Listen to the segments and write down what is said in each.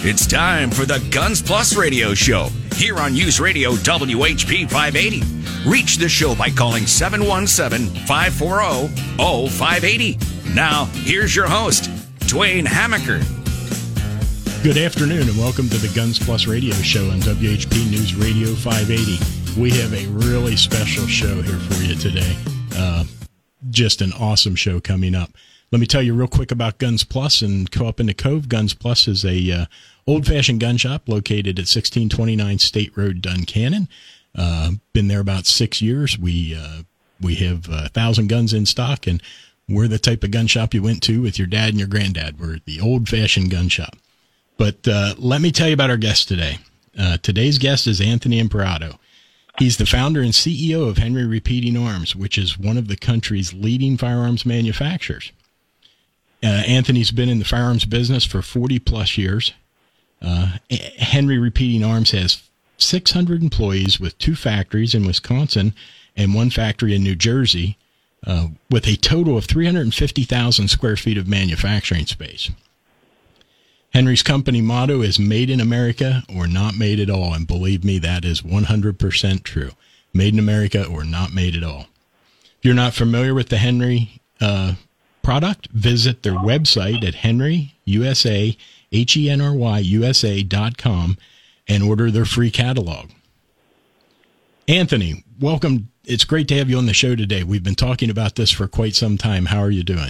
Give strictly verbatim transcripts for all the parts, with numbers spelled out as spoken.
It's time for the Guns Plus Radio Show here on News Radio W H P five eighty. Reach the show by calling seven one seven, five four zero, zero five eight zero. Now, here's your host, Dwayne Hamaker. Good afternoon and welcome to the Guns Plus Radio Show on W H P News Radio five eighty. We have a really special show here for you today. Uh, just an awesome show coming up. Let me tell you real quick about Guns Plus and go up in the Cove. Guns Plus is a uh, old-fashioned gun shop located at sixteen twenty-nine State Road, Duncannon. Uh, been there about six years. We uh, we have a thousand guns in stock, and we're the type of gun shop you went to with your dad and your granddad. We're the old-fashioned gun shop. But uh, let me tell you about our guest today. Uh, today's guest is Anthony Imparato. He's the founder and C E O of Henry Repeating Arms, which is one of the country's leading firearms manufacturers. Uh, Anthony's been in the firearms business for forty plus years. Uh, Henry Repeating Arms has six hundred employees with two factories in Wisconsin and one factory in New Jersey, uh, with a total of three hundred fifty thousand square feet of manufacturing space. Henry's company motto is made in America or not made at all. And believe me, that is one hundred percent true. Made in America or not made at all. If you're not familiar with the Henry uh, product, visit their website at henry u s a h e n r y u s a dot com and order their free catalog. Anthony, welcome. It's great to have you on the show today. We've been talking about this for quite some time. How are you doing?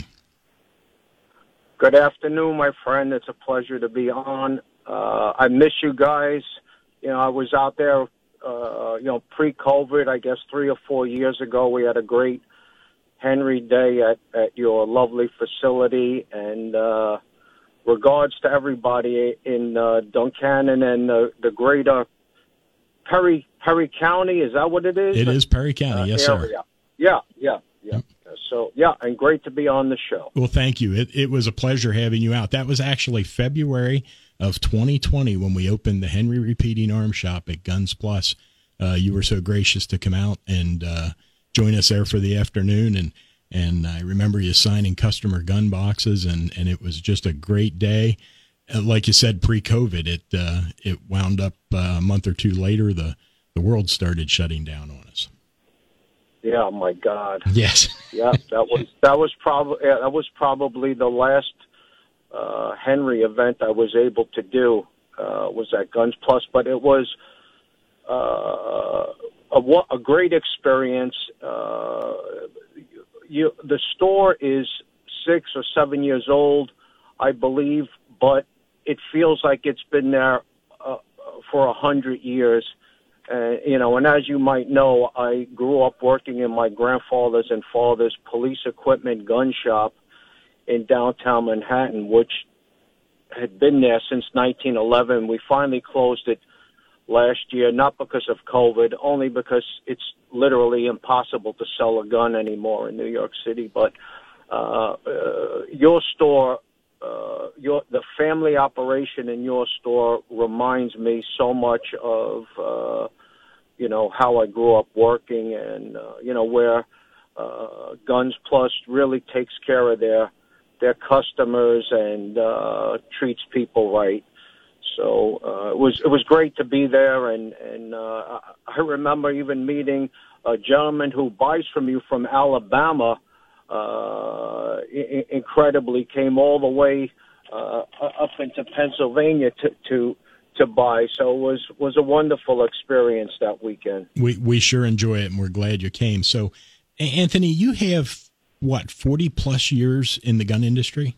Good afternoon, my friend. It's a pleasure to be on. Uh, I miss you guys. You know, I was out there, uh, you know, pre-COVID, I guess three or four years ago. We had a great Henry Day at, at your lovely facility. And uh, regards to everybody in uh, Duncannon and uh, the greater Perry Perry County. Is that what it is? It is Perry County, uh, yes, area. sir. Yeah, yeah, yeah. So, yeah, and great to be on the show. Well, thank you. It, it was a pleasure having you out. That was actually February of twenty twenty when we opened the Henry Repeating Arms Shop at Guns Plus. Uh, you were so gracious to come out and uh, join us there for the afternoon. And, and I remember you signing customer gun boxes, and, and it was just a great day. Uh, like you said, pre-COVID, it uh, it wound up uh, a month or two later, the, the world started shutting down on us. Yeah, my God. Yes. yeah, that was that was probably that was probably the last uh, Henry event I was able to do. Uh, was at Guns Plus, but it was uh, a, a great experience. Uh, you, the store is six or seven years old, I believe, but it feels like it's been there uh, for a hundred years. Uh, you know, and as you might know, I grew up working in my grandfather's and father's police equipment gun shop in downtown Manhattan, which had been there since nineteen eleven. We finally closed it last year, not because of COVID, only because it's literally impossible to sell a gun anymore in New York City. But uh, uh, your store, uh, your the family operation in your store reminds me so much of uh, you know, how I grew up working, and, uh, you know, where uh, Guns Plus really takes care of their their customers and uh, treats people right. So uh, it was it was great to be there, and, and uh, I remember even meeting a gentleman who buys from you from Alabama, uh, I- incredibly, came all the way uh, up into Pennsylvania to, to to buy. So it was, was a wonderful experience that weekend. We we sure enjoy it, and we're glad you came. So, Anthony, you have, what, forty plus years in the gun industry?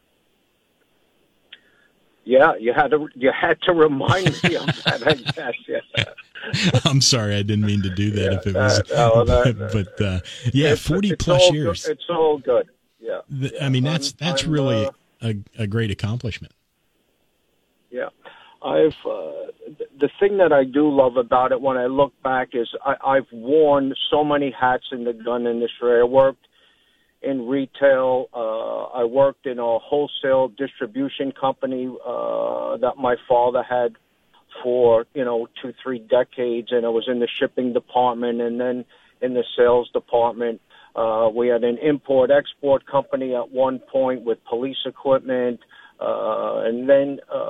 Yeah, you had to you had to remind me of that, I guess. Yeah. I'm sorry, I didn't mean to do that yeah, if it was, that, no, that, but uh, yeah, it's, forty it's plus all years. Good. It's all good. Yeah. The, I mean, that's that's I'm, really uh, a, a great accomplishment. Yeah. I've uh, the thing that I do love about it when I look back is I, I've worn so many hats in the gun industry. I worked in retail. Uh, I worked in a wholesale distribution company uh, that my father had for, you know, two, three decades, and I was in the shipping department and then in the sales department. Uh, we had an import-export company at one point with police equipment. Uh, and then uh,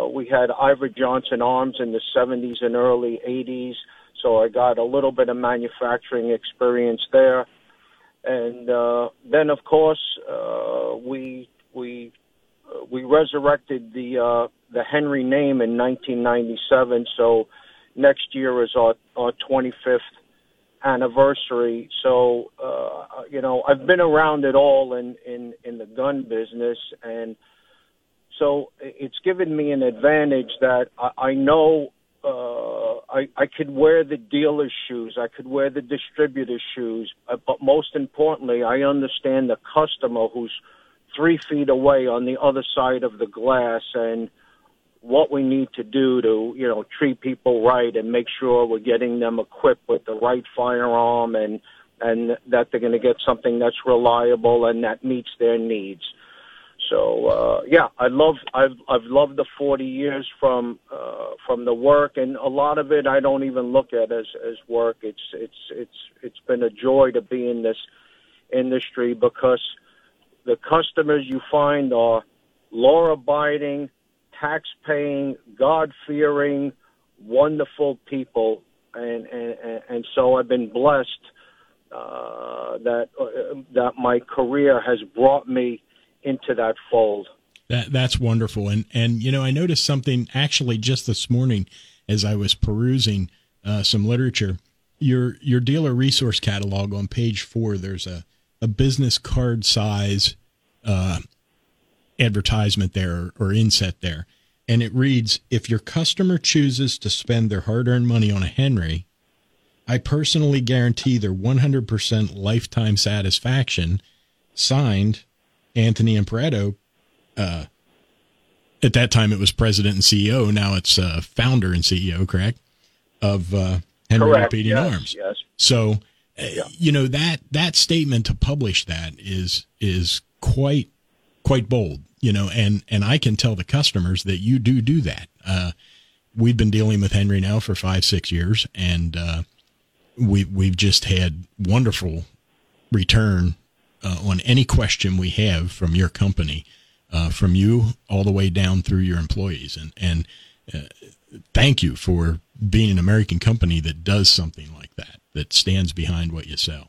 Uh, we had Ivor Johnson Arms in the seventies and early eighties, so I got a little bit of manufacturing experience there. And uh, then, of course, uh, we we uh, we resurrected the uh, the Henry name in nineteen ninety-seven. So next year is our our twenty-fifth anniversary. So uh, you know, I've been around it all in, in, in the gun business, and so it's given me an advantage that I, I know. Uh, I, I could wear the dealer's shoes. I could wear the distributor's shoes. Uh, but most importantly, I understand the customer who's three feet away on the other side of the glass and what we need to do to, you know, treat people right and make sure we're getting them equipped with the right firearm and, and that they're going to get something that's reliable and that meets their needs. So uh, yeah, I love I've I've loved the forty years from uh, from the work, and a lot of it I don't even look at as as work. It's it's it's it's been a joy to be in this industry because the customers you find are law-abiding, tax-paying, God-fearing, wonderful people, and and and so I've been blessed uh, that uh, that my career has brought me into that fold. That that's wonderful. And, and, you know, I noticed something actually just this morning as I was perusing uh, some literature. Your, your dealer resource catalog on page four, there's a, a business card size uh, advertisement there or inset there. And it reads, if your customer chooses to spend their hard-earned money on a Henry, I personally guarantee their one hundred percent lifetime satisfaction. Signed, Anthony Imparato. Uh, at that time, it was president and C E O. Now it's uh, founder and C E O, correct, of uh, Henry Correct. Repeating yes, Arms. Yes. So, uh, yeah. you know, that that statement to publish that is is quite quite bold. You know, and and I can tell the customers that you do do that. Uh, we've been dealing with Henry now for five six years, and uh, we we've just had wonderful return. Uh, on any question we have from your company, uh, from you all the way down through your employees. And, and uh, thank you for being an American company that does something like that, that stands behind what you sell.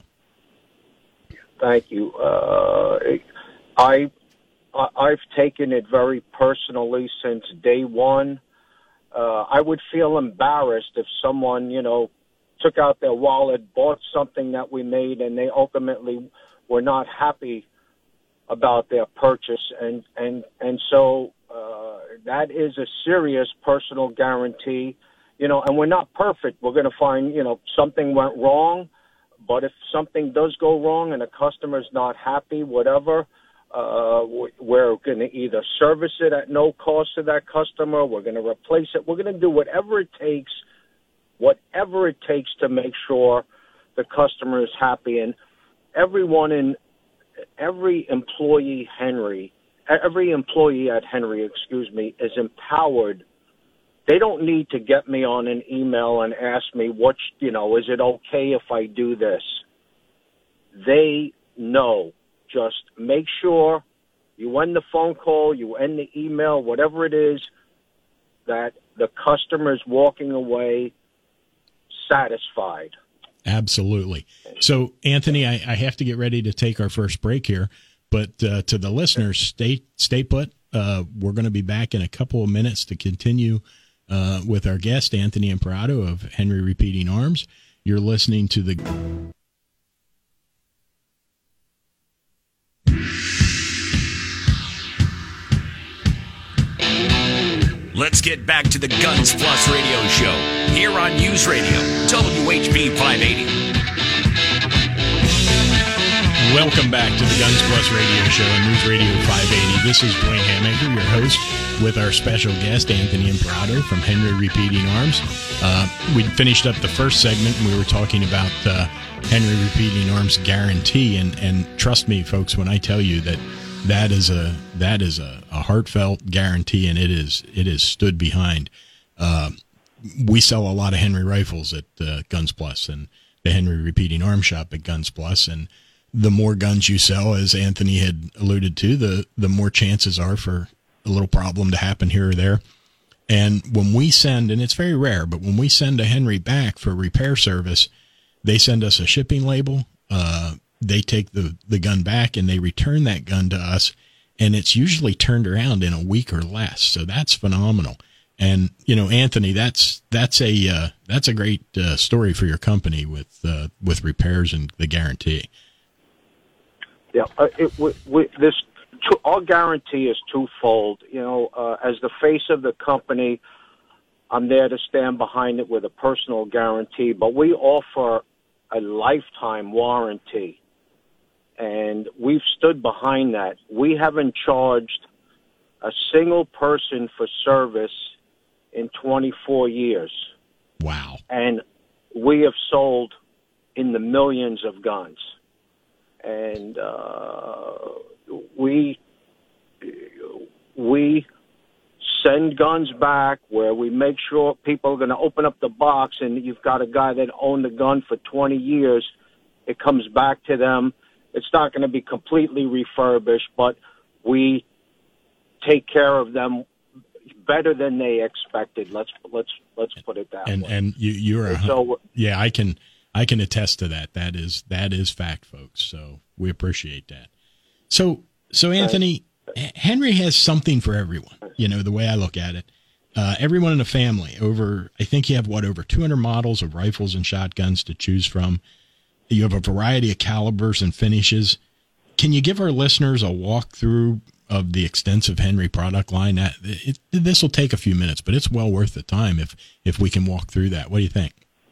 Thank you. Uh, I, I've taken it very personally since day one. Uh, I would feel embarrassed if someone, you know, took out their wallet, bought something that we made, and they ultimately were not happy about their purchase. And, and, and so uh, that is a serious personal guarantee, you know, and we're not perfect. We're going to find, you know, something went wrong, but if something does go wrong and a customer's not happy, whatever, uh, we're going to either service it at no cost to that customer, we're going to replace it, we're going to do whatever it takes, whatever it takes to make sure the customer is happy. And everyone in every employee Henry, every employee at Henry, excuse me, is empowered. They don't need to get me on an email and ask me what, you know, is it okay if I do this? They know. Just make sure you end the phone call, you end the email, whatever it is, that the customer is walking away satisfied. Absolutely. So, Anthony, I, I have to get ready to take our first break here, but uh, to the listeners, stay stay put. Uh, we're going to be back in a couple of minutes to continue uh, with our guest, Anthony Imparato of Henry Repeating Arms. You're listening to the... Let's get back to the Guns Plus Radio Show here on News Radio W H P five eighty. Welcome back to the Guns Plus Radio Show on News Radio five eighty. This is Dwayne Hamaker, your host, with our special guest, Anthony Imparato from Henry Repeating Arms. Uh, we finished up the first segment, and we were talking about uh, Henry Repeating Arms guarantee, and, and trust me, folks, when I tell you that that is a that is a, a heartfelt guarantee, and it is it is stood behind. Uh, we sell a lot of Henry rifles at uh, Guns Plus and the Henry Repeating Arms shop at Guns Plus, and the more guns you sell, as Anthony had alluded to, the the more chances are for a little problem to happen here or there. And when we send, and it's very rare, but when we send a Henry back for repair service, they send us a shipping label. Uh, they take the, the gun back and they return that gun to us, and it's usually turned around in a week or less. So that's phenomenal. And, you know, Anthony, that's, that's a, uh, that's a great uh, story for your company with, uh, with repairs and the guarantee. Yeah. Uh, it, we, we, this, our guarantee is twofold. You know, uh, as the face of the company, I'm there to stand behind it with a personal guarantee, but we offer a lifetime warranty, and we've stood behind that. We haven't charged a single person for service in twenty-four years. Wow. And we have sold in the millions of guns. And uh, we we send guns back where we make sure people are going to open up the box, and you've got a guy that owned the gun for twenty years. It comes back to them. It's not going to be completely refurbished, but we take care of them better than they expected. Let's let's let's put it that and, way. And you you're and a, so yeah, I can I can attest to that. That is that is fact, folks. So we appreciate that. So so Anthony, Henry has something for everyone. You know, the way I look at it, uh, everyone in the family. Over, I think you have what over two hundred models of rifles and shotguns to choose from. You have a variety of calibers and finishes. Can you give our listeners a walkthrough of the extensive Henry product line? That it, this will take a few minutes, but it's well worth the time if if we can walk through that. What do you think?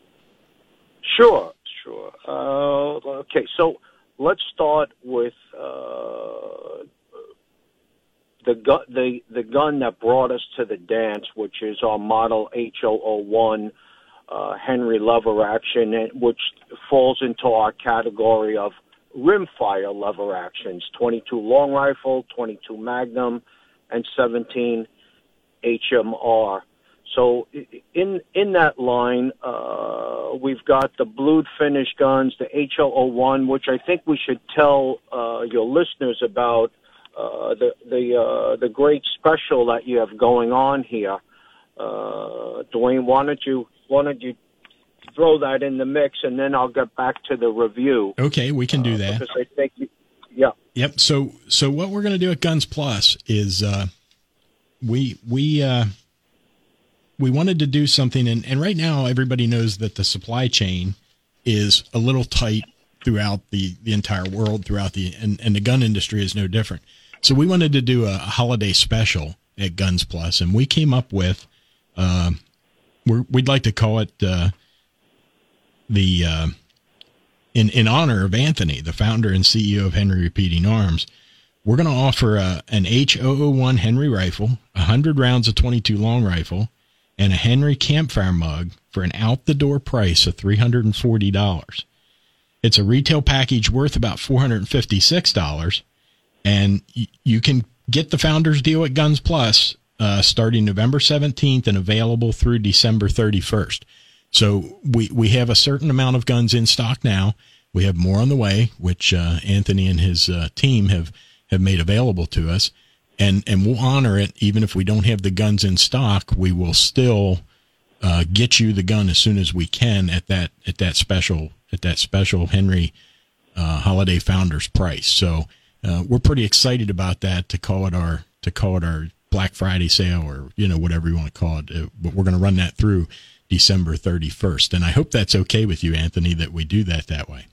Sure, sure. Uh, okay, so let's start with uh, the gun the the gun that brought us to the dance, which is our model H zero zero one uh, Henry lever action, which falls into our category of rimfire lever actions: twenty-two long rifle, twenty-two Magnum, and seventeen H M R. So in in that line, uh, we've got the blued finish guns, the H zero zero one, which I think we should tell uh, your listeners about uh, the the uh, the great special that you have going on here. Uh, Dwayne, why don't you why don't you throw that in the mix, and then I'll get back to the review. Okay, we can do uh, that. Because I think, you, yeah. Yep. So so what we're going to do at Guns Plus is uh, we we. Uh, We wanted to do something, and, and right now everybody knows that the supply chain is a little tight throughout the, the entire world, throughout the and, and the gun industry is no different. So we wanted to do a, a holiday special at Guns Plus, and we came up with, uh, we're, we'd like to call it uh, the uh, in in honor of Anthony, the founder and C E O of Henry Repeating Arms. We're going to offer a, an H zero zero one Henry rifle, one hundred rounds of twenty-two long rifle, and a Henry campfire mug for an out-the-door price of three hundred forty dollars. It's a retail package worth about four hundred fifty-six dollars, and y- you can get the Founders Deal at Guns Plus uh, starting November seventeenth and available through December thirty-first. So we, we have a certain amount of guns in stock now. We have more on the way, which uh, Anthony and his uh, team have, have made available to us. And and we'll honor it, even if we don't have the guns in stock. We will still uh, get you the gun as soon as we can at that at that special at that special Henry uh, Holiday Founders price. So uh, we're pretty excited about that to call it our to call it our Black Friday sale, or you know whatever you want to call it. Uh, but we're going to run that through December thirty-first, and I hope that's okay with you, Anthony, that we do that that way.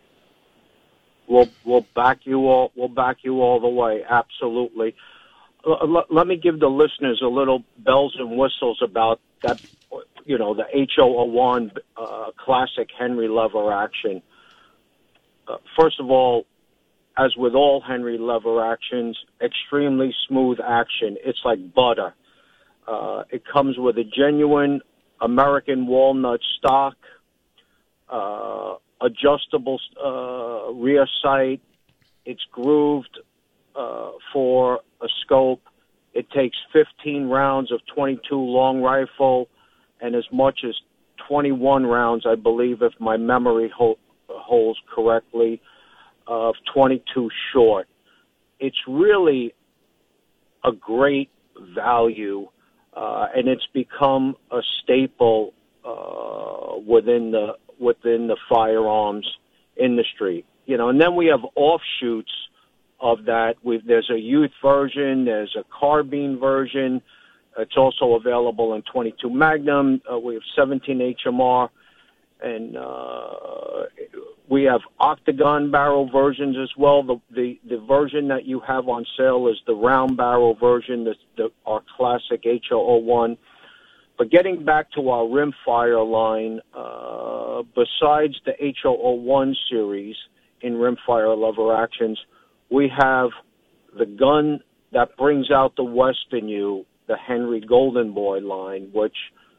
We'll we'll back you all. We'll back you all the way. Absolutely. Let me give the listeners a little bells and whistles about that, you know, the H zero zero one uh, classic Henry lever action. Uh, first of all, as with all Henry lever actions, extremely smooth action. It's like butter. Uh, it comes with a genuine American walnut stock, uh, adjustable uh, rear sight. It's grooved uh, for a scope. It takes fifteen rounds of twenty-two long rifle and as much as twenty-one rounds, I believe, if my memory ho- holds correctly, of twenty-two short. It's really a great value uh, and it's become a staple uh, within the within the firearms industry. You know, and then we have offshoots of that. We've, there's a youth version, there's a carbine version. It's also available in twenty-two Magnum. Uh, we have seventeen H M R, and uh, we have octagon barrel versions as well. The, the the version that you have on sale is the round barrel version, the, the our classic H O O one. But getting back to our rimfire line, uh, besides the H O O one series in rimfire lever actions, we have the gun that brings out the West in you, the Henry Golden Boy line, which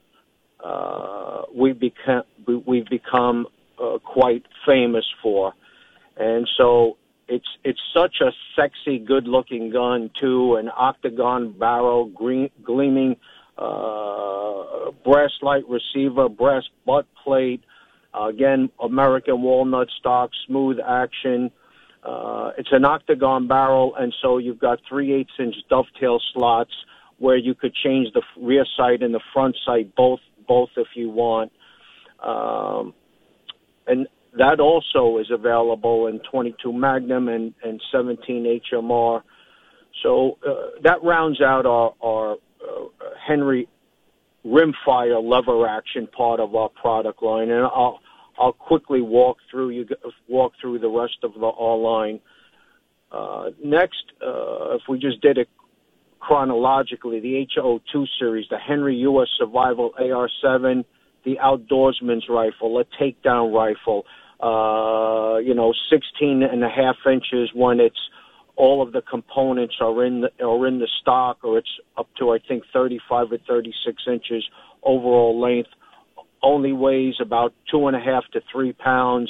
uh, we become, we've become uh, quite famous for. And so it's it's such a sexy, good-looking gun, too, an octagon barrel, green, gleaming uh, brass light receiver, brass butt plate, uh, again, American walnut stock, smooth action. Uh, it's an octagon barrel, and so you've got three-eighths inch dovetail slots where you could change the rear sight and the front sight both, both if you want. Um, and that also is available in twenty-two Magnum and, and seventeen H M R. So uh, that rounds out our, our uh, Henry rimfire lever action part of our product line, and I'll I'll quickly walk through you walk through the rest of the our line. Uh, next, uh, if we just did it chronologically, the H O O two series, the Henry U S Survival A R seven, the Outdoorsman's rifle, a takedown rifle, uh, you know, sixteen and a half inches when it's all of the components are in the, are in the stock, or it's up to, I think, thirty-five or thirty-six inches overall length. Only weighs about two and a half to three pounds.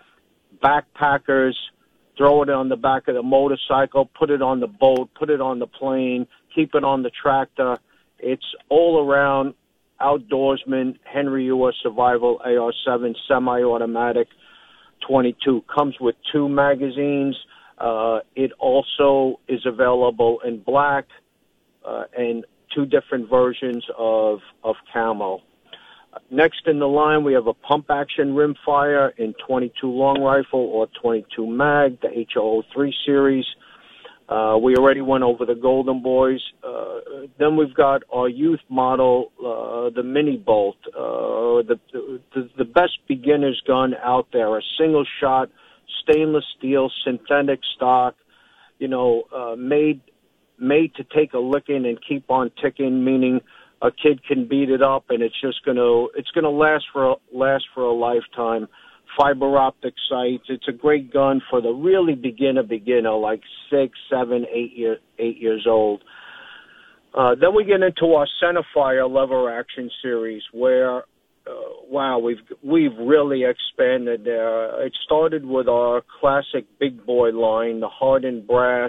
Backpackers, throw it on the back of the motorcycle, put it on the boat, put it on the plane, keep it on the tractor. It's all around outdoorsman, Henry U S Survival A R seven, semi-automatic, twenty-two. Comes with two magazines. Uh, it also is available in black uh, and two different versions of, of camo. Next in the line, we have a pump-action rimfire in twenty-two long rifle or twenty-two mag, the H O O three series. Uh, we already went over the Golden Boys. Uh, then we've got our youth model, uh, the Mini Bolt, uh, the, the the best beginner's gun out there, a single-shot, stainless steel, synthetic stock, you know, uh, made made to take a licking and keep on ticking, meaning a kid can beat it up, and it's just gonna it's gonna last for a, last for a lifetime. Fiber optic sights. It's a great gun for the really beginner beginner, like six, seven, eight year eight years old. Uh, then we get into our centerfire lever action series, where uh, wow, we've we've really expanded there. It started with our classic big boy line, the hardened brass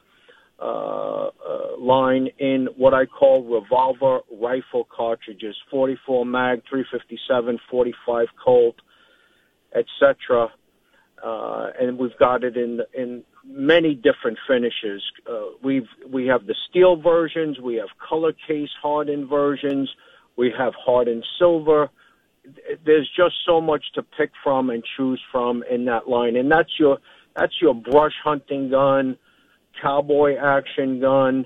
Uh, uh, line in what I call revolver rifle cartridges, forty-four mag, three fifty-seven, forty-five Colt, et cetera. Uh, and we've got it in in many different finishes. Uh, we've we have the steel versions, we have color case hardened versions, we have hardened silver. There's just so much to pick from and choose from in that line, and that's your that's your brush hunting gun, cowboy action gun.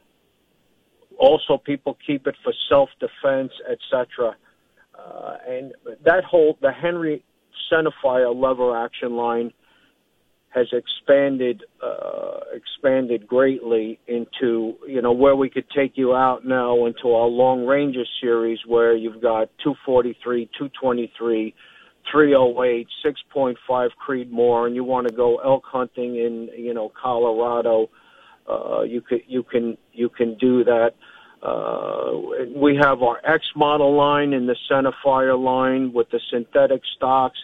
Also, people keep it for self-defense, et cetera. Uh, and that whole, the Henry centerfire lever action line has expanded, uh, expanded greatly into, you know, where we could take you out now into our Long Ranger series, where you've got two forty-three, two twenty-three, three oh eight, six point five Creedmoor, and you want to go elk hunting in, you know, Colorado, uh, you can you can you can do that. Uh, we have our X model line in the centerfire line with the synthetic stocks.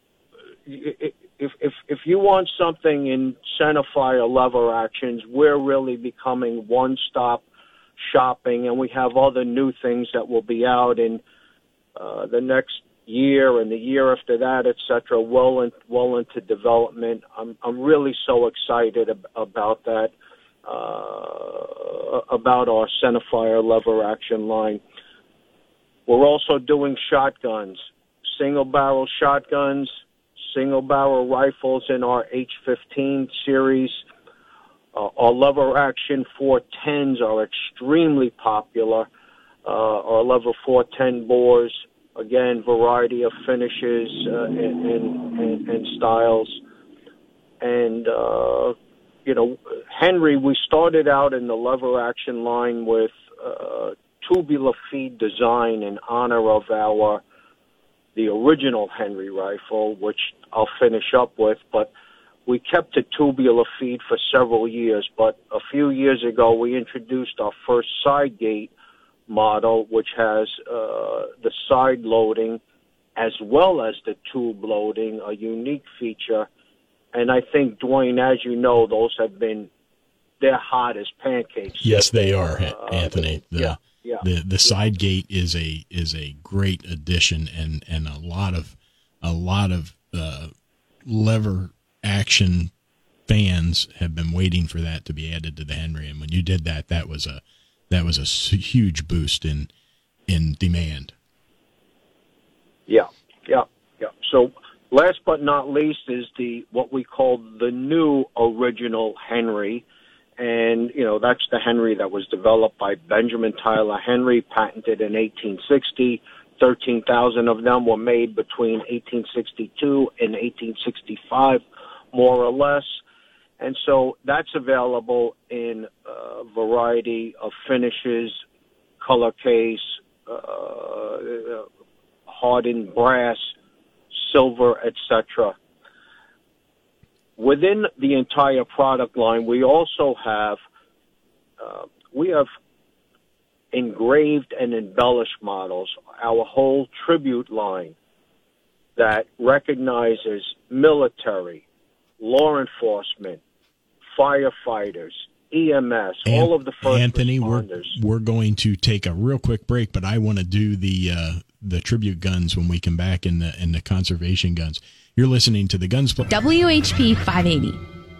If if if you want something in centerfire lever actions, we're really becoming one-stop shopping, and we have other new things that will be out in uh, the next year and the year after that, et cetera, well, in, well into development. I'm, I'm really so excited ab- about that. uh, about our centerfire lever action line. We're also doing shotguns, single barrel shotguns, single barrel rifles in our H fifteen series. Uh, our lever action four tens are extremely popular. Uh, our lever four ten bores, again, variety of finishes uh, and, and, and, and styles. And, uh, you know, Henry, we started out in the lever action line with uh, tubular feed design in honor of our, the original Henry rifle, which I'll finish up with, but we kept the tubular feed for several years. But a few years ago, we introduced our first side gate model, which has uh, the side loading as well as the tube loading, a unique feature. And I think, Dwayne, as you know, those have been, they're hot as pancakes. Yes, they are, uh, Anthony. The, yeah, yeah. The the side gate is a is a great addition, and, and a lot of a lot of uh, lever action fans have been waiting for that to be added to the Henry. And when you did that, that was a that was a huge boost in in demand. Yeah, yeah, yeah. So last but not least is the what we call the new original Henry. And, you know, that's the Henry that was developed by Benjamin Tyler Henry, patented in eighteen sixty. thirteen thousand of them were made between eighteen sixty-two and eighteen sixty-five, more or less. And so that's available in a variety of finishes, color case, uh, hardened brass, silver, et cetera. Within the entire product line, we also have uh, we have engraved and embellished models, our whole tribute line that recognizes military, law enforcement, firefighters, E M S, An- all of the first Anthony, responders. we're we're going to take a real quick break, but I want to do the uh, the tribute guns when we come back in the in the conservation guns. You're listening to the Guns Plus W H P five eighty.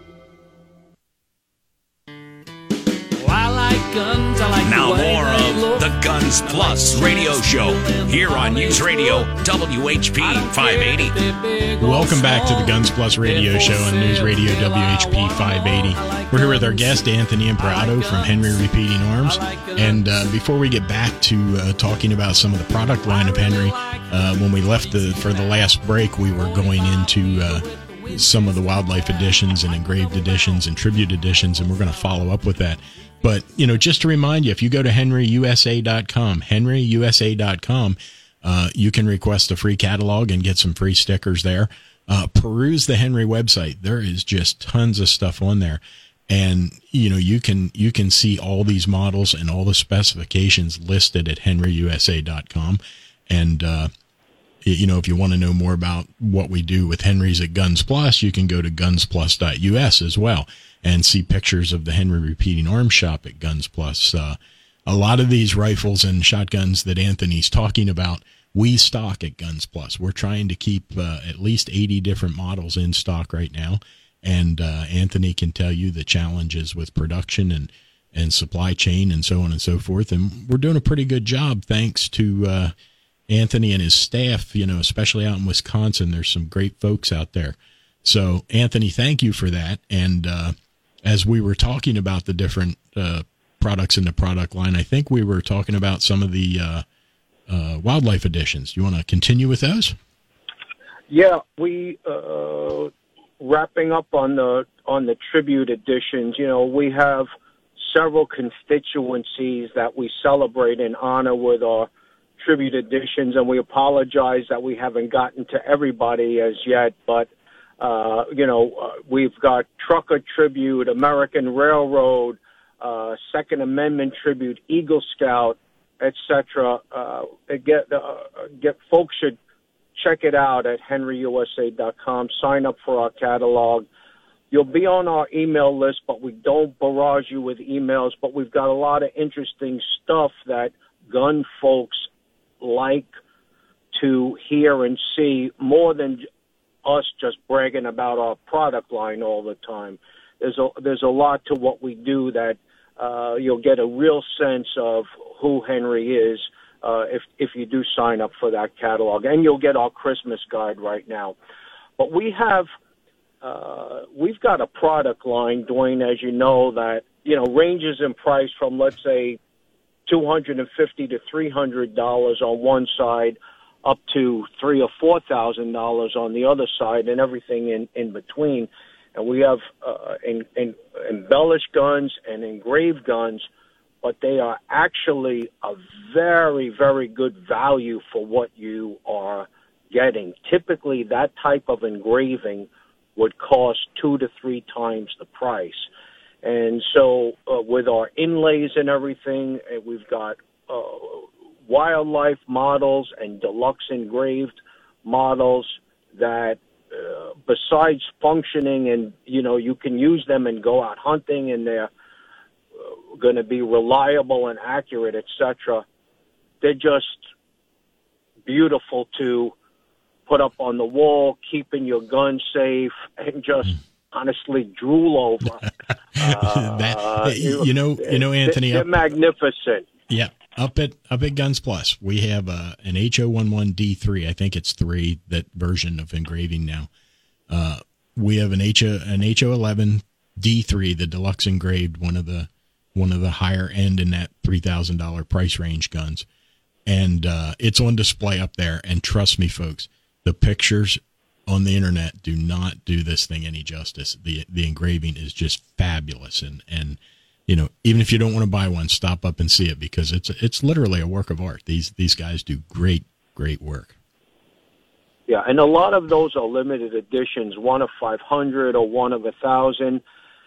Well, I like guns. I like Now the way more they of look. the Guns Plus radio show here on News Radio W H P five eighty. Welcome back to the Guns Plus radio show on News Radio W H P five eighty. We're here with our guest, Anthony Imprado from Henry Repeating Arms. And uh, before we get back to uh, talking about some of the product line of Henry, uh, when we left the, for the last break, we were going into uh, some of the wildlife editions and engraved editions and tribute editions, and we're going to follow up with that. But, you know, just to remind you, if you go to henry u s a dot com, henry u s a dot com, uh, you can request a free catalog and get some free stickers there. Uh, peruse the Henry website. There is just tons of stuff on there. And, you know, you can, you can see all these models and all the specifications listed at henry u s a dot com. And, uh, you know, if you want to know more about what we do with Henry's at Guns Plus, you can go to guns plus dot u s as well and see pictures of the Henry Repeating Arms shop at Guns Plus. Uh, a lot of these rifles and shotguns that Anthony's talking about, we stock at Guns Plus. We're trying to keep uh, at least eighty different models in stock right now. And uh, Anthony can tell you the challenges with production and, and supply chain and so on and so forth. And we're doing a pretty good job thanks to uh, Anthony and his staff, you know, especially out in Wisconsin. There's some great folks out there. So, Anthony, thank you for that. And uh, as we were talking about the different uh, products in the product line, I think we were talking about some of the uh, uh, wildlife editions. You want to continue with those? Yeah, we... Uh... Wrapping up on the on the tribute editions, you know, we have several constituencies that we celebrate and honor with our tribute editions, and we apologize that we haven't gotten to everybody as yet. But uh, you know, uh, we've got Trucker Tribute, American Railroad, uh, Second Amendment Tribute, Eagle Scout, et cetera. Uh, get uh, get folks should check it out at henry u s a dot com. Sign up for our catalog. You'll be on our email list, but we don't barrage you with emails. But we've got a lot of interesting stuff that gun folks like to hear and see more than us just bragging about our product line all the time. there's a there's a lot to what we do that uh, you'll get a real sense of who Henry is uh, if if you do sign up for that catalog, and you'll get our Christmas guide right now. But we have uh, we've got a product line, Dwayne, as you know, that you know ranges in price from, let's say, two hundred fifty to three hundred dollars on one side, up to three or four thousand dollars on the other side, and everything in, in between. And we have uh, in, in, embellished guns and engraved guns, but they are actually a very, very good value for what you are getting. Typically, that type of engraving would cost two to three times the price. And so uh, with our inlays and everything, uh, we've got uh, wildlife models and deluxe engraved models that uh, besides functioning and, you know, you can use them and go out hunting and they're uh, going to be reliable and accurate, et cetera. They're just beautiful to put up on the wall, keeping your gun safe, and just honestly drool over. Uh, that, you know, you know, Anthony, they're up, magnificent. Yeah, up at up at Guns Plus, we have uh, an H O eleven D three. I think it's three, that version of engraving now. Uh, we have an H O an H O eleven D three, the deluxe engraved, one of the one of the higher end in that three thousand dollar price range guns, and uh, it's on display up there. And trust me, folks, the pictures on the internet do not do this thing any justice. The the engraving is just fabulous, and and you know, even if you don't want to buy one, stop up and see it, because it's it's literally a work of art. These these guys do great great work. Yeah, and a lot of those are limited editions, one of five hundred or one of a thousand,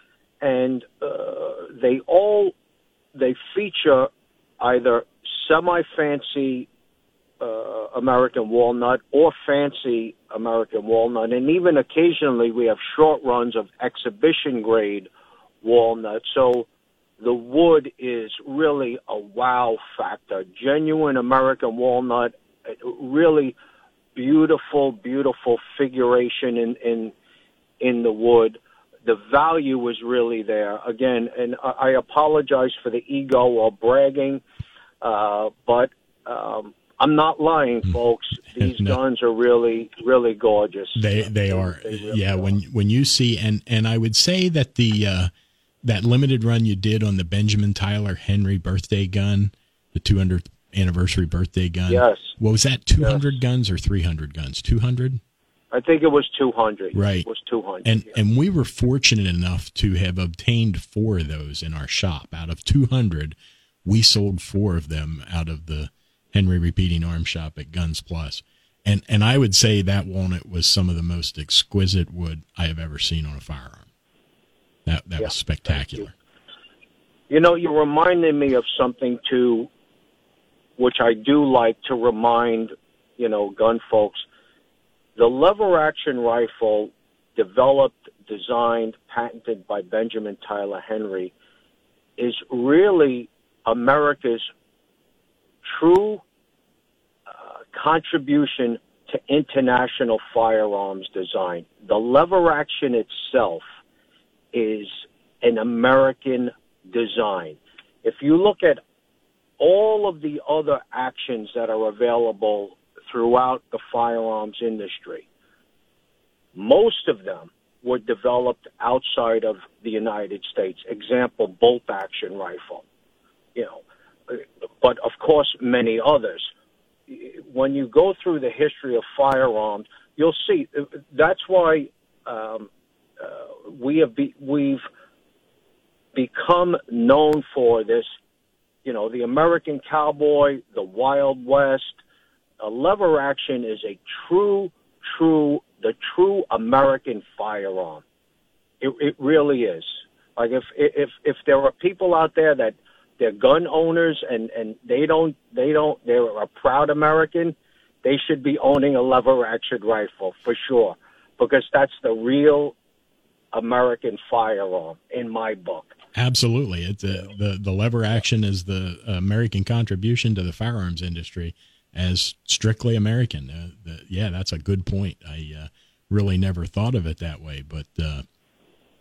and uh, they all they feature either semi-fancy Uh, American walnut or fancy American walnut, and even occasionally we have short runs of exhibition grade walnut. So the wood is really a wow factor. Genuine American walnut, really beautiful, beautiful figuration in in in the wood. The value is really there. Again, and I apologize for the ego or bragging, uh, but um, I'm not lying, folks. These no. guns are really, really gorgeous. They they are. They really yeah, are. when when you see, and and I would say that the uh, that limited run you did on the Benjamin Tyler Henry birthday gun, the two hundredth anniversary birthday gun. Yes. What was that? two hundred yes. guns or three hundred guns? two hundred? I think it was two hundred. Right. It was two hundred. And yeah. and we were fortunate enough to have obtained four of those in our shop. Out of two hundred, we sold four of them out of the Henry Repeating Arms Shop at Guns Plus. And and I would say that walnut was some of the most exquisite wood I have ever seen on a firearm. That that yeah, was spectacular. You. you know, you reminded me of something too, which I do like to remind, you know, gun folks. The lever action rifle, developed, designed, patented by Benjamin Tyler Henry, is really America's true uh, contribution to international firearms design. The lever action itself is an American design. If you look at all of the other actions that are available throughout the firearms industry, most of them were developed outside of the United States. Example, bolt action rifle, you know, but of course many others. When you go through the history of firearms, you'll see that's why um, uh, we have be, we've become known for this. You know, the American cowboy, the Wild West. A lever action is a true, true, the true American firearm. It, it really is. Like if if if there are people out there that they're gun owners and, and they don't they don't they're a proud American, they should be owning a lever action rifle for sure, because that's the real American firearm in my book. Absolutely, it's a, the the lever action is the American contribution to the firearms industry as strictly American. Uh, the, yeah, that's a good point. I uh, really never thought of it that way, but uh,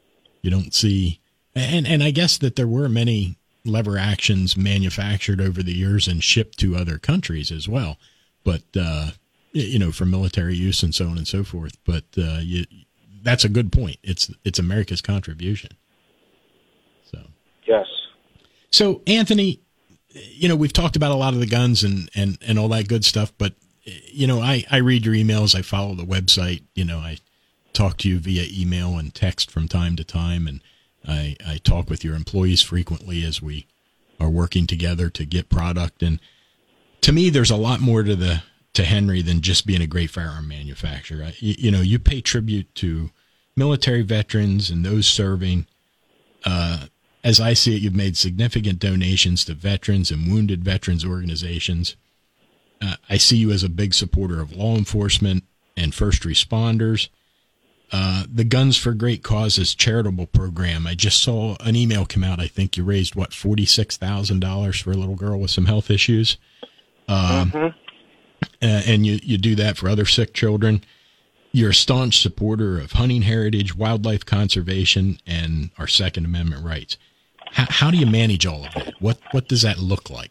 You don't see, and, and I guess that there were many lever actions manufactured over the years and shipped to other countries as well. But, uh, you know, for military use and so on and so forth. But uh, you, that's a good point. It's it's America's contribution. So yes. So, Anthony, you know, we've talked about a lot of the guns and, and, and all that good stuff, but, you know, I, I read your emails. I follow the website. You know, I talk to you via email and text from time to time, and I, I talk with your employees frequently as we are working together to get product. And to me, there's a lot more to the to Henry than just being a great firearm manufacturer. You, you know, you pay tribute to military veterans and those serving. Uh, as I see it, you've made significant donations to veterans and wounded veterans organizations. Uh, I see you as a big supporter of law enforcement and first responders. Uh, the Guns for Great Causes charitable program. I just saw an email come out. I think you raised, what, forty-six thousand dollars for a little girl with some health issues. Um, mm-hmm. uh, and you, you do that for other sick children. You're a staunch supporter of hunting heritage, wildlife conservation, and our Second Amendment rights. How, how do you manage all of that? What, what does that look like?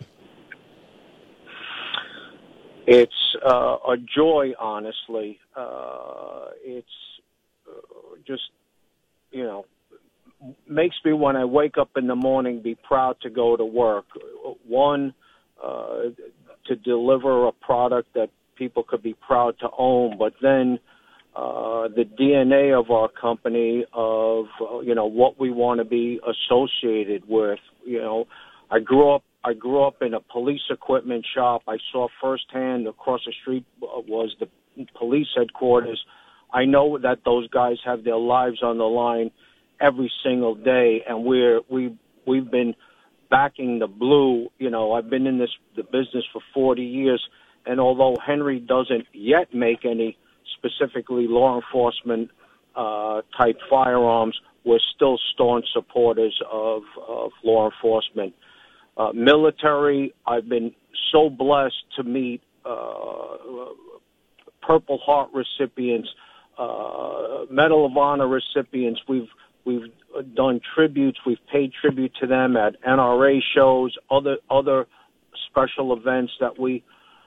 It's uh, a joy, honestly. Uh, it's uh, just, you know, makes me, when I wake up in the morning, be proud to go to work. One, uh, to deliver a product that people could be proud to own, but then uh, the D N A of our company, of, uh, you know, what we want to be associated with. You know, I grew up I grew up in a police equipment shop. I saw firsthand across the street was the police headquarters. I know that those guys have their lives on the line every single day, and we're we we've been backing the blue. You know, I've been in this the business for forty years, and although Henry doesn't yet make any specifically law enforcement uh, type firearms, we're still staunch supporters of, of law enforcement. Uh, military, I've been so blessed to meet uh, Purple Heart recipients, uh, Medal of Honor recipients. We've we've done tributes. We've paid tribute to them at N R A shows, other other special events that we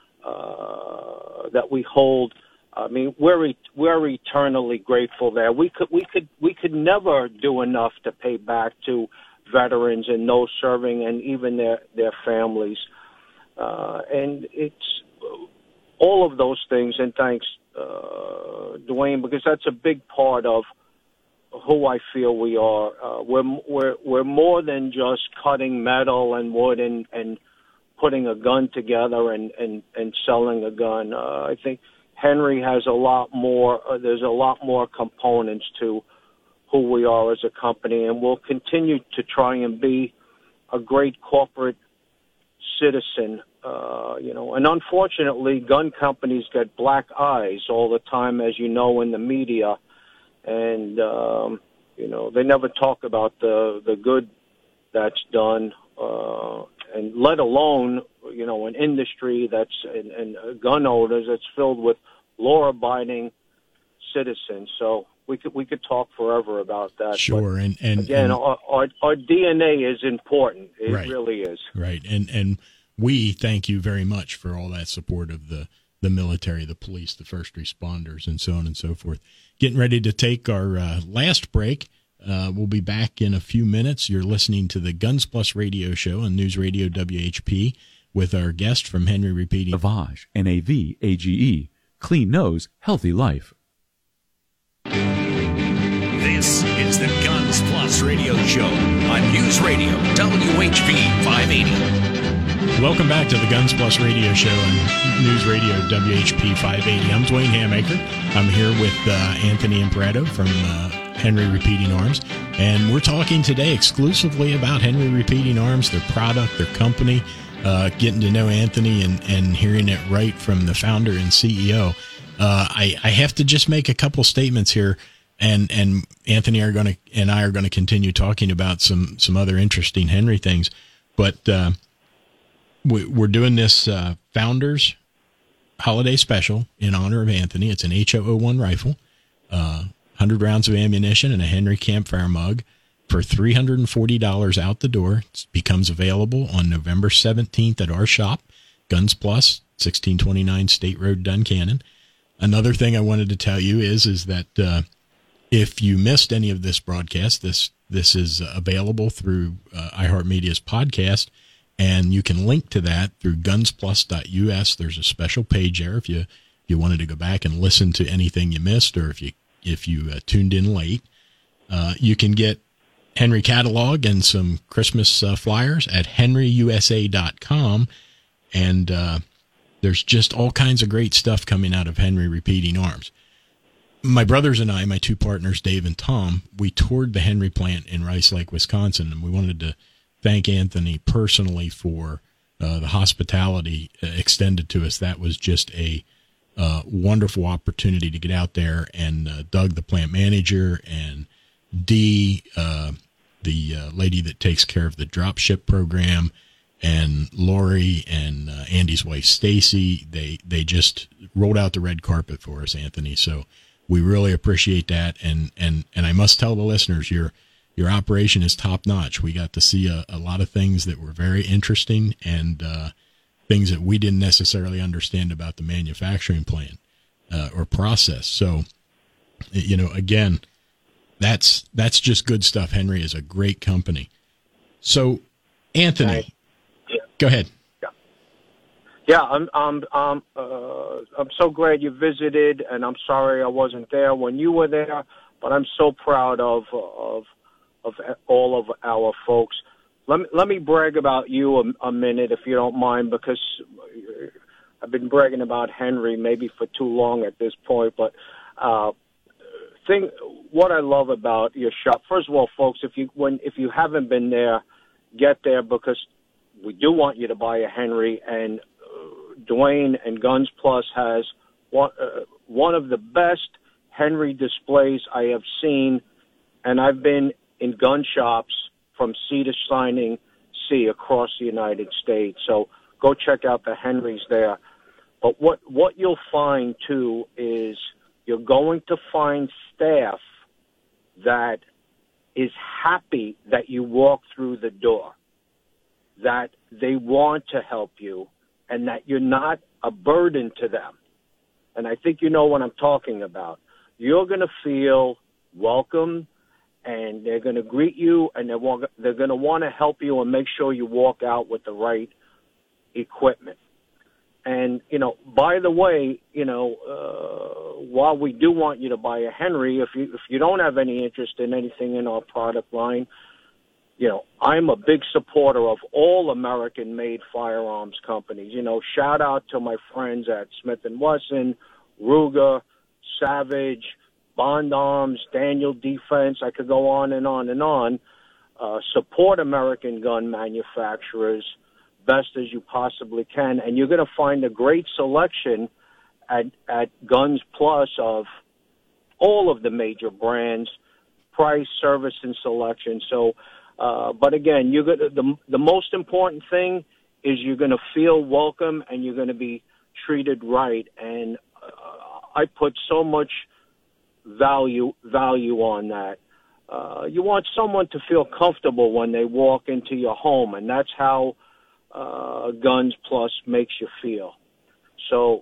uh, that we hold. I mean, we're we're eternally grateful there. We could we could we could never do enough to pay back to veterans and those serving, and even their their families. Uh, and it's all of those things. And thanks, uh, Dwayne, because that's a big part of who I feel we are. Uh, we're we're we're more than just cutting metal and wood and, and putting a gun together and, and, and selling a gun. Uh, I think Henry has a lot more. Uh, there's a lot more components to who we are as a company, and we'll continue to try and be a great corporate citizen. Uh, you know, and unfortunately, gun companies get black eyes all the time, as you know, in the media, and um, you know, they never talk about the the good that's done, uh, and let alone, you know, an industry that's and, and gun owners that's filled with law-abiding citizens. So we could we could talk forever about that. Sure, but and and again, and, our, our our D N A is important. It right, really is. Right, and and we thank you very much for all that support of the the military, the police, the first responders, and so on and so forth. Getting ready to take our uh, last break. Uh, we'll be back in a few minutes. You're listening to the Guns Plus radio show on News Radio W H P with our guest from Henry Repeating. Navage, N A V A G E. Clean nose, healthy life. This is the Guns Plus radio show on News Radio W H P five eighty. Welcome back to the Guns Plus radio show on News Radio W H P five eighty. I'm Dwayne Hamaker. I'm here with uh, Anthony Imperato from uh, Henry Repeating Arms, and we're talking today exclusively about Henry Repeating Arms, their product, their company, uh, getting to know Anthony and, and hearing it right from the founder and C E O. Uh, I, I have to just make a couple statements here, and, and Anthony are going to and I are going to continue talking about some, some other interesting Henry things, but uh, we, we're doing this uh, Founders Holiday Special in honor of Anthony. It's an H zero zero one rifle. Uh, hundred rounds of ammunition and a Henry campfire mug for three hundred forty dollars out the door. It becomes available on November seventeenth at our shop, Guns Plus, sixteen twenty-nine State Road, Duncannon. Another thing I wanted to tell you is, is that uh, if you missed any of this broadcast, this this is available through uh, iHeartMedia's podcast, and you can link to that through guns plus dot U S. There's a special page there if you if you wanted to go back and listen to anything you missed, or if you if you uh, tuned in late. Uh, you can get Henry catalog and some Christmas uh, flyers at henry u s a dot com, and uh, there's just all kinds of great stuff coming out of Henry Repeating Arms. My brothers and I, my two partners, Dave and Tom, we toured the Henry plant in Rice Lake, Wisconsin, and we wanted to thank Anthony personally for uh, the hospitality uh, extended to us. That was just a uh, wonderful opportunity to get out there, and uh, Doug, the plant manager, and Dee, uh, the uh, lady that takes care of the drop ship program, and Lori and uh, Andy's wife, Stacy, they, they just rolled out the red carpet for us, Anthony. So we really appreciate that. And, and, and I must tell the listeners, your, your operation is top notch. We got to see a, a lot of things that were very interesting, and uh, things that we didn't necessarily understand about the manufacturing plant uh, or process. So, you know, again, that's, that's just good stuff. Henry is a great company. So Anthony, Right. Go ahead. Yeah, yeah. I'm, I'm, I'm, uh, I'm so glad you visited, and I'm sorry I wasn't there when you were there. But I'm so proud of of of all of our folks. Let me let me brag about you a, a minute, if you don't mind, because I've been bragging about Henry maybe for too long at this point. But uh, thing, what I love about your shop. First of all, folks, if you when if you haven't been there, get there, because we do want you to buy a Henry, and uh, Dwayne and Guns Plus has one, uh, one of the best Henry displays I have seen, and I've been in gun shops from sea to shining sea across the United States. So go check out the Henrys there. But what, what you'll find, too, is you're going to find staff that is happy that you walk through the door, that they want to help you, and that you're not a burden to them. And I think you know what I'm talking about. You're going to feel welcome, and they're going to greet you, and they're, wa- they're going to want to help you and make sure you walk out with the right equipment. And, you know, by the way, you know, uh, while we do want you to buy a Henry, if you if you don't have any interest in anything in our product line, you know, I'm a big supporter of all American-made firearms companies. You know, shout out to my friends at Smith and Wesson, Ruger, Savage, Bond Arms, Daniel Defense. I could go on and on and on. Uh, support American gun manufacturers best as you possibly can, and you're going to find a great selection at at Guns Plus of all of the major brands, price, service, and selection. So. Uh, but again, you're gonna, the the most important thing is you're going to feel welcome, and you're going to be treated right. And uh, I put so much value value on that. Uh, you want someone to feel comfortable when they walk into your home, and that's how uh, Guns Plus makes you feel. So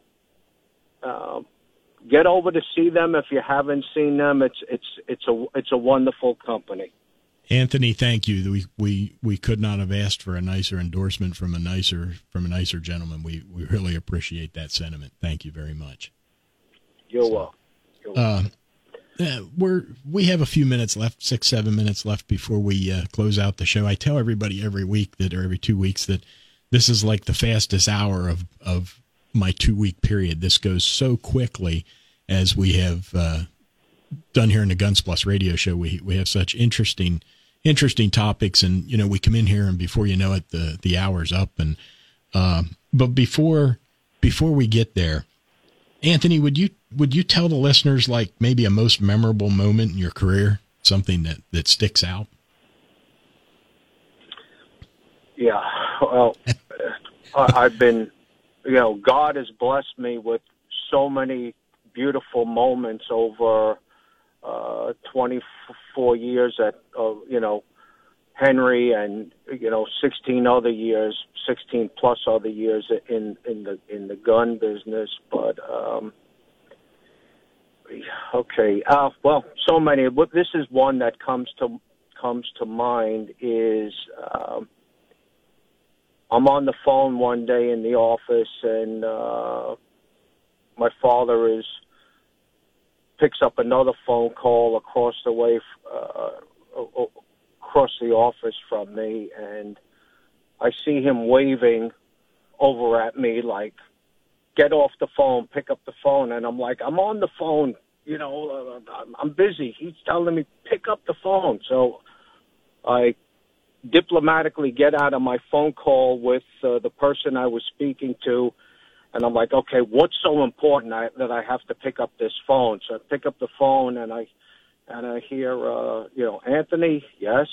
uh, get over to see them if you haven't seen them. It's it's it's a it's a wonderful company. Anthony, thank you. We we we could not have asked for a nicer endorsement from a nicer from a nicer gentleman. We we really appreciate that sentiment. Thank you very much. You're so, welcome. You're welcome. Uh, uh, we're we have a few minutes left, six seven minutes left before we uh, close out the show. I tell everybody every week that, or every two weeks, that this is like the fastest hour of of my two week period. This goes so quickly, as we have uh, done here in the Guns Plus radio show. We we have such interesting. interesting topics, and you know, we come in here and before you know it, the the hour's up. And uh, but before before we get there, Anthony, would you would you tell the listeners like maybe a most memorable moment in your career, something that that sticks out? Yeah, well, I've been, you know, God has blessed me with so many beautiful moments over uh, twenty-four years at, uh, you know, Henry, and you know, sixteen other years, sixteen plus other years in in the in the gun business. But um, okay, uh, well, so many. But this is one that comes to comes to mind. Is um, I'm on the phone one day in the office, and uh, my father is picks up another phone call across the way. Uh, across the office from me, and I see him waving over at me like, get off the phone, pick up the phone. And I'm like, I'm on the phone, you know, uh, I'm busy. He's telling me, pick up the phone. So I diplomatically get out of my phone call with uh, the person I was speaking to, and I'm like, okay, what's so important I, that I have to pick up this phone? So I pick up the phone, and I And I hear, uh, you know, Anthony, yes.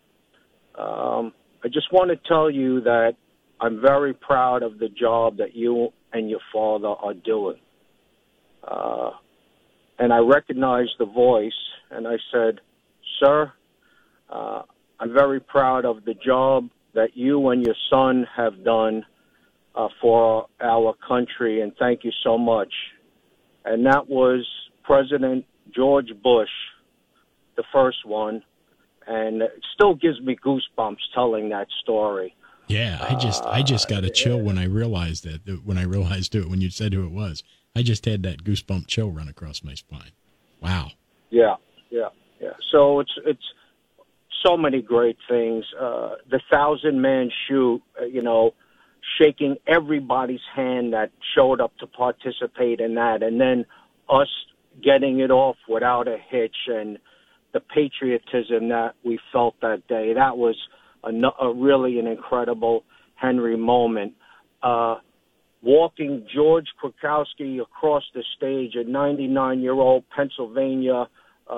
Um, I just want to tell you that I'm very proud of the job that you and your father are doing. Uh, and I recognized the voice, and I said, sir, uh, I'm very proud of the job that you and your son have done uh, for our country, and thank you so much. And that was President George Bush, the first one, and it still gives me goosebumps telling that story. Yeah, I just uh, I just got a chill when I realized that, when I realized it, when you said who it was. I just had that goosebump chill run across my spine. Wow. Yeah, yeah, yeah. So it's it's so many great things. Uh, the thousand-man shoot, uh, you know, shaking everybody's hand that showed up to participate in that, and then us getting it off without a hitch, and the patriotism that we felt that day. That was a, a really an incredible Henry moment. Uh, walking George Krakowski across the stage, a ninety-nine-year-old Pennsylvania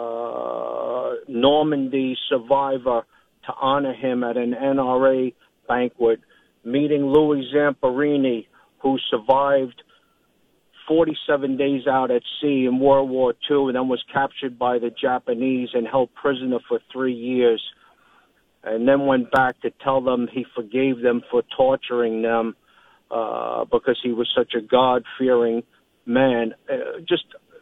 uh, Normandy survivor, to honor him at an N R A banquet, meeting Louis Zamperini, who survived forty-seven days out at sea in World War Two, and then was captured by the Japanese and held prisoner for three years, and then went back to tell them he forgave them for torturing them uh, because he was such a God-fearing man. Uh, just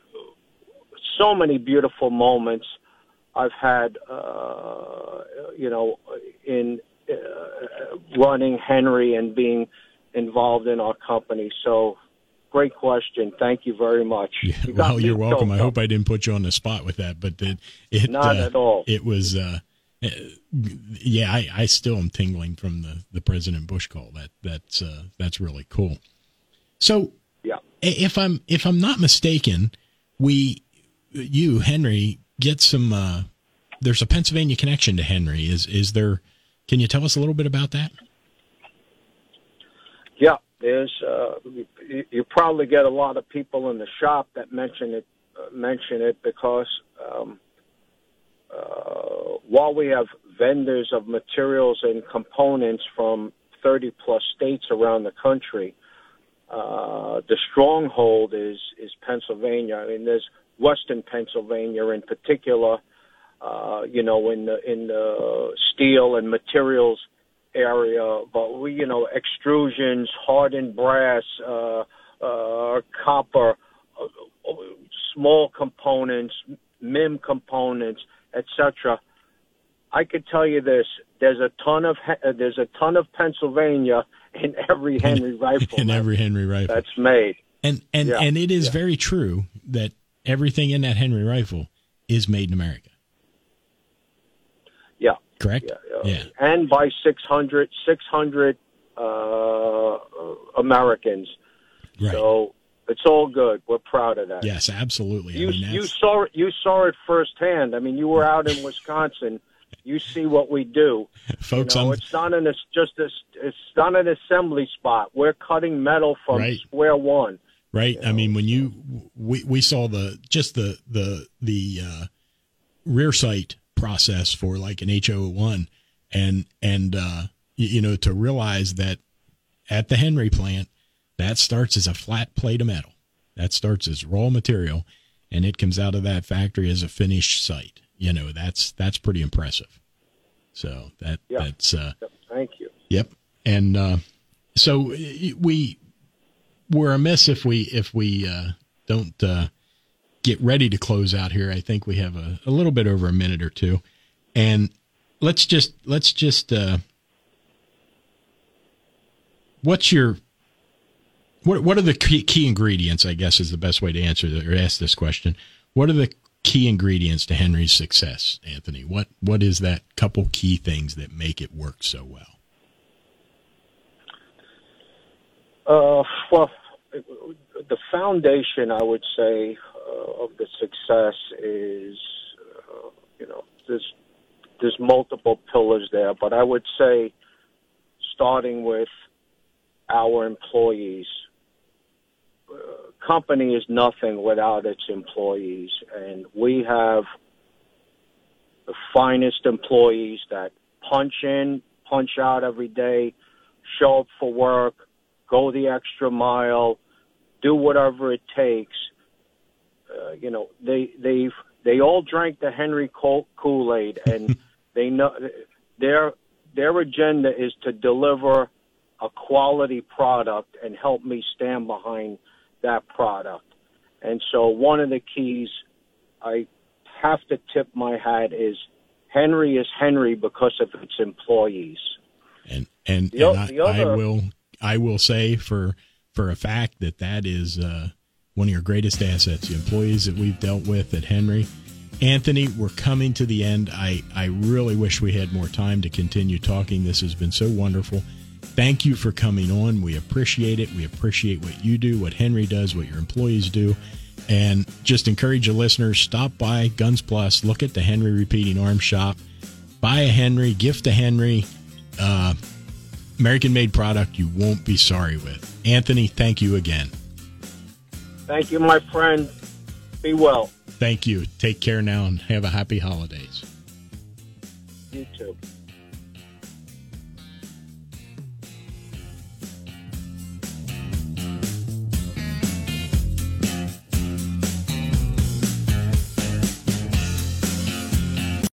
so many beautiful moments I've had, uh, you know, in uh, running Henry and being involved in our company. So, great question. Thank you very much. Yeah, you well, you're welcome. I hope I didn't put you on the spot with that, but it, it not uh, at all. It was, uh, yeah, I, I still am tingling from the, the President Bush call. That that's uh, that's really cool. So, yeah, if I'm if I'm not mistaken, we you Henry get some. Uh, there's a Pennsylvania connection to Henry. Is is there? Can you tell us a little bit about that? Yeah. There's, uh, you, you probably get a lot of people in the shop that mention it, uh, mention it because um, uh, while we have vendors of materials and components from thirty plus states around the country, uh, the stronghold is, is Pennsylvania. I mean, there's Western Pennsylvania in particular, uh, you know, in the, in the steel and materials area, but we, you know, extrusions, hardened brass, uh, uh, copper, uh, small components, M I M components, et cetera. I could tell you this: there's a ton of uh, there's a ton of Pennsylvania in every Henry rifle. in every Henry rifle that's made, and and yeah. and it is yeah. very true that everything in that Henry rifle is made in America. Yeah. Correct? Yeah. yeah. And by six hundred, six hundred uh, Americans. Right. So it's all good. We're proud of that. Yes, absolutely. You, I mean, you saw it, you saw it firsthand. I mean, you were out in Wisconsin. You see what we do. Folks, you know, I'm... it's not an, it's just a, it's not an assembly spot. We're cutting metal from right. square one. Right. You know? I mean, when you, we, we saw the, just the, the, the uh, rear sight process for like an H O one, and and uh you, you know, to realize that at the Henry plant that starts as a flat plate of metal, that starts as raw material, and it comes out of that factory as a finished sight. You know, that's that's pretty impressive. So that yeah. that's uh, yep. Thank you. Yep, and uh, so we we're amiss if we if we uh, don't uh, get ready to close out here. I think we have a, a little bit over a minute or two, and let's just let's just. Uh, what's your what what are the key, key ingredients, I guess is the best way to answer the, or ask this question. What are the key ingredients to Henry's success, Anthony? What what is that couple key things that make it work so well? Uh, well, the foundation, I would say, uh, of the success is, uh, you know, there's there's multiple pillars there, but I would say starting with our employees. Uh, company is nothing without its employees, and we have the finest employees that punch in, punch out every day, show up for work, go the extra mile, do whatever it takes. Uh, you know, they they they all drank the Henry Kool-Aid, and they know their their agenda is to deliver a quality product and help me stand behind that product. And so one of the keys I have to tip my hat is Henry is Henry because of its employees. And and, the, and I, the other, I will I will say for for a fact that that is uh, one of your greatest assets, the employees that we've dealt with at Henry. Anthony, we're coming to the end. I, I really wish we had more time to continue talking. This has been so wonderful. Thank you for coming on. We appreciate it. We appreciate what you do, what Henry does, what your employees do. And just encourage your listeners, stop by Guns Plus, look at the Henry Repeating Arms Shop, buy a Henry, gift a Henry, uh, American-made product you won't be sorry with. Anthony, thank you again. Thank you, my friend. Be well. Thank you. Take care now and have a happy holidays. You too.